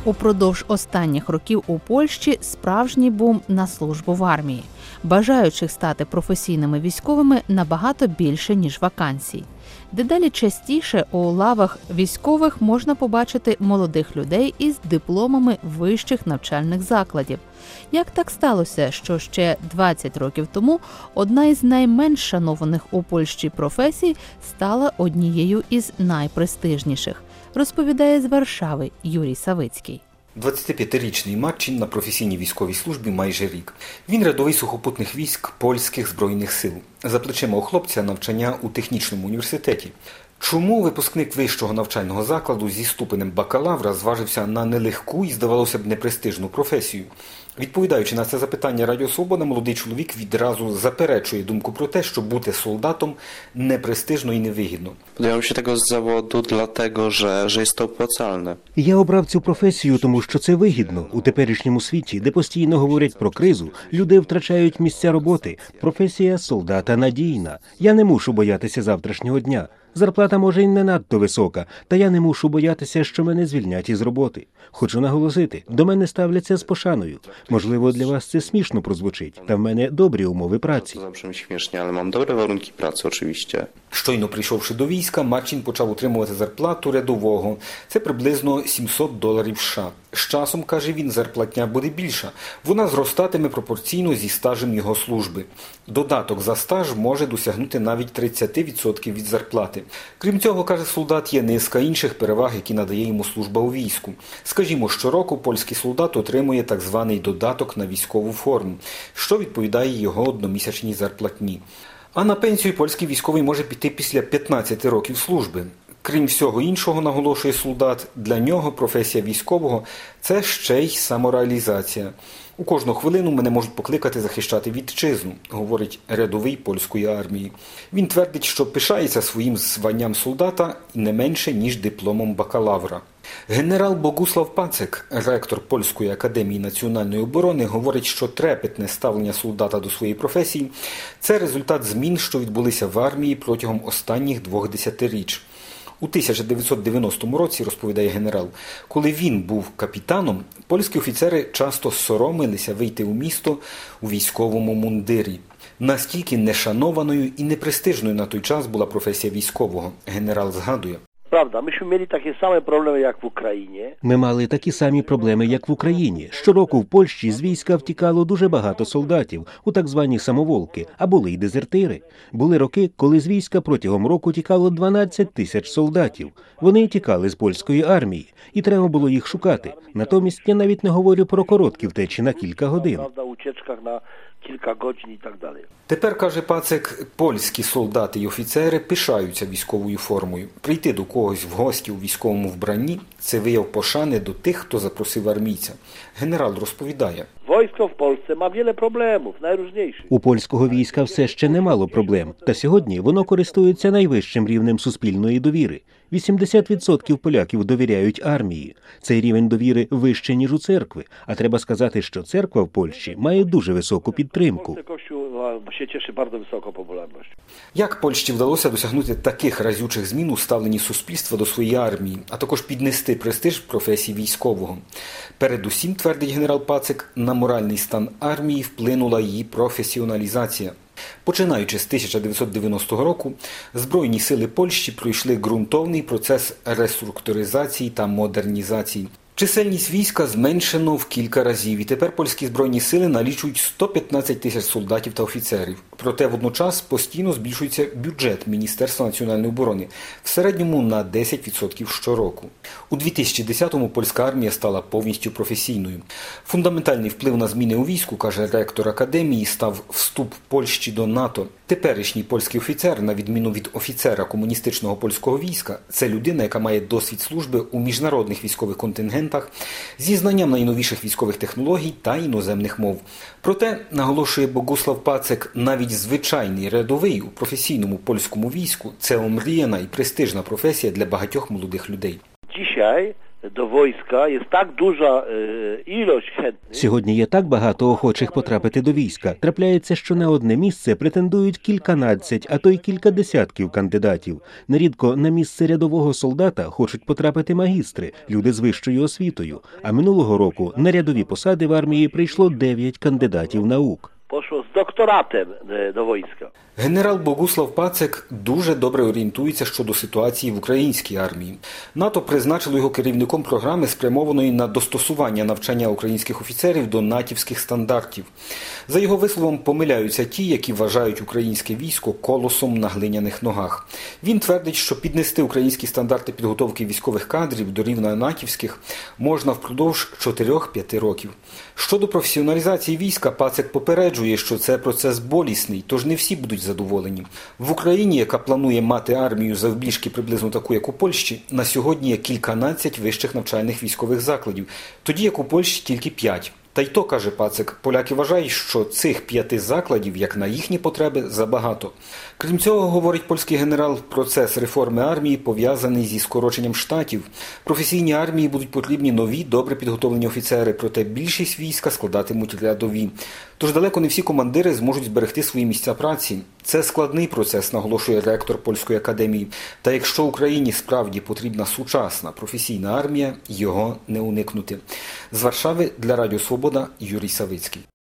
Упродовж останніх років у Польщі справжній бум на службу в армії. Бажаючих стати професійними військовими набагато більше, ніж вакансій. Дедалі частіше у лавах військових можна побачити молодих людей із дипломами вищих навчальних закладів. Як так сталося, що ще 20 років тому одна із найменш шанованих у Польщі професій стала однією із найпрестижніших, розповідає з Варшави Юрій Савицький. 25-річний Марчин на професійній військовій службі майже рік. Він рядовий сухопутних військ польських збройних сил. За плечима у хлопця навчання у технічному університеті. Чому випускник вищого навчального закладу зі ступенем бакалавра зважився на нелегку і, здавалося б, непрестижну професію? Відповідаючи на це запитання Радіо Свобода, молодий чоловік відразу заперечує думку про те, що бути солдатом непрестижно і невигідно. Podjąłem się tego zawodu dlatego, że jest to opłacalne. Я обрав цю професію, тому що це вигідно. У теперішньому світі, де постійно говорять про кризу, люди втрачають місця роботи. Професія солдата надійна. Я не мушу боятися завтрашнього дня. Зарплата може й не надто висока, та я не мушу боятися, що мене звільнять із роботи. Хочу наголосити, до мене ставляться з пошаною. Можливо, для вас це смішно прозвучить, та в мене добрі умови праці. Zabrzmi śmiesznie, ale mam dobre warunki pracy oczywiście. Щойно прийшовши до війська, Марчин почав отримувати зарплату рядового. Це приблизно $700 США. З часом, каже він, зарплатня буде більша. Вона зростатиме пропорційно зі стажем його служби. Додаток за стаж може досягнути навіть 30% від зарплати. Крім цього, каже солдат, є низка інших переваг, які надає йому служба у війську. Скажімо, щороку польський солдат отримує так званий додаток на військову форму, що відповідає його одномісячній зарплатні. А на пенсію польський військовий може піти після 15 років служби. Крім всього іншого, наголошує солдат, для нього професія військового – це ще й самореалізація. У кожну хвилину мене можуть покликати захищати вітчизну, говорить рядовий польської армії. Він твердить, що пишається своїм званням солдата і не менше, ніж дипломом бакалавра. Генерал Богуслав Пацек, ректор Польської академії національної оборони, говорить, що трепетне ставлення солдата до своєї професії – це результат змін, що відбулися в армії протягом останніх 2 десятиріч. У 1990 році, розповідає генерал, коли він був капітаном, польські офіцери часто соромилися вийти у місто у військовому мундирі. Настільки нешанованою і непрестижною на той час була професія військового, генерал згадує. Правда, myśmy mieli takie same problemy jak w Ukrainie. Ми мали такі самі проблеми, як в Україні. Щороку в Польщі з війська втікало дуже багато солдатів у так звані самоволки, а були й дезертири. Були роки, коли з війська протягом року тікало 12 тисяч солдатів. Вони тікали з польської армії, і треба було їх шукати. Натомість я навіть не говорю про короткі втечі на кілька годин. Prawda, ucieczkach na kilka godzin i tak dalej. Тепер, каже Пацек, польські солдати й офіцери пишаються військовою формою. Прийти до когось в гості у військовому вбранні – це вияв пошани до тих, хто запросив армійця. Генерал розповідає. Wojsko w Polsce ma wiele problemów, najróżniejszych. У польського війська все ще немало проблем, та сьогодні воно користується найвищим рівнем суспільної довіри. 80% поляків довіряють армії. Цей рівень довіри вище, ніж у церкви. А треба сказати, що церква в Польщі має дуже високу підтримку. Kościół się cieszy bardzo wysoką popularnością. Як Польщі вдалося досягнути таких разючих змін у ставленні суспільства до своєї армії, а також піднести престиж професії військового? Передусім, твердить генерал Пацек, на моральний стан армії вплинула її професіоналізація. Починаючи з 1990 року, Збройні сили Польщі пройшли ґрунтовний процес реструктуризації та модернізації. Чисельність війська зменшено в кілька разів, і тепер польські збройні сили налічують 115 тисяч солдатів та офіцерів. Проте водночас постійно збільшується бюджет Міністерства національної оборони, в середньому на 10% щороку. У 2010-му польська армія стала повністю професійною. Фундаментальний вплив на зміни у війську, каже ректор академії, став вступ Польщі до НАТО. Теперішній польський офіцер, на відміну від офіцера комуністичного польського війська, це людина, яка має досвід служби у міжнародних військових контингентах, зі знанням найновіших військових технологій та іноземних мов. Проте, наголошує Богуслав Пацек, навіть звичайний рядовий у професійному польському війську – це омріяна і престижна професія для багатьох молодих людей. Dzisiaj do wojska, jest tak duża ilość chętnych. Сьогодні є так багато охочих потрапити до війська. Трапляється, що на одне місце претендують кільканадцять, а то й кілька десятків кандидатів. Нерідко на місце рядового солдата хочуть потрапити магістри, люди з вищою освітою. А минулого року на рядові посади в армії прийшло 9 кандидатів наук. Poszło z doktoratem do wojska. Генерал Богуслав Пацек дуже добре орієнтується щодо ситуації в українській армії. НАТО призначило його керівником програми, спрямованої на достосування навчання українських офіцерів до натівських стандартів. За його висловом, помиляються ті, які вважають українське військо колосом на глиняних ногах. Він твердить, що піднести українські стандарти підготовки військових кадрів до рівня натівських можна впродовж 4-5 років. Щодо професіоналізації війська, Пацек попереджує, що це процес болісний, тож не всі будуть задоволені. В Україні, яка планує мати армію завбільшки приблизно таку, як у Польщі, на сьогодні є кільканадцять вищих навчальних військових закладів, тоді як у Польщі тільки 5. Та й то, каже Пацек, поляки вважають, що цих 5 закладів, як на їхні потреби, забагато. Крім цього, говорить польський генерал, процес реформи армії пов'язаний зі скороченням штатів. Професійній армії будуть потрібні нові, добре підготовлені офіцери, проте більшість війська складатимуть рядові. Тож далеко не всі командири зможуть зберегти свої місця праці. Це складний процес, наголошує ректор Польської академії. Та якщо Україні справді потрібна сучасна професійна армія, його не уникнути. З Варшави для Радіо Свобода Юрій Савицький.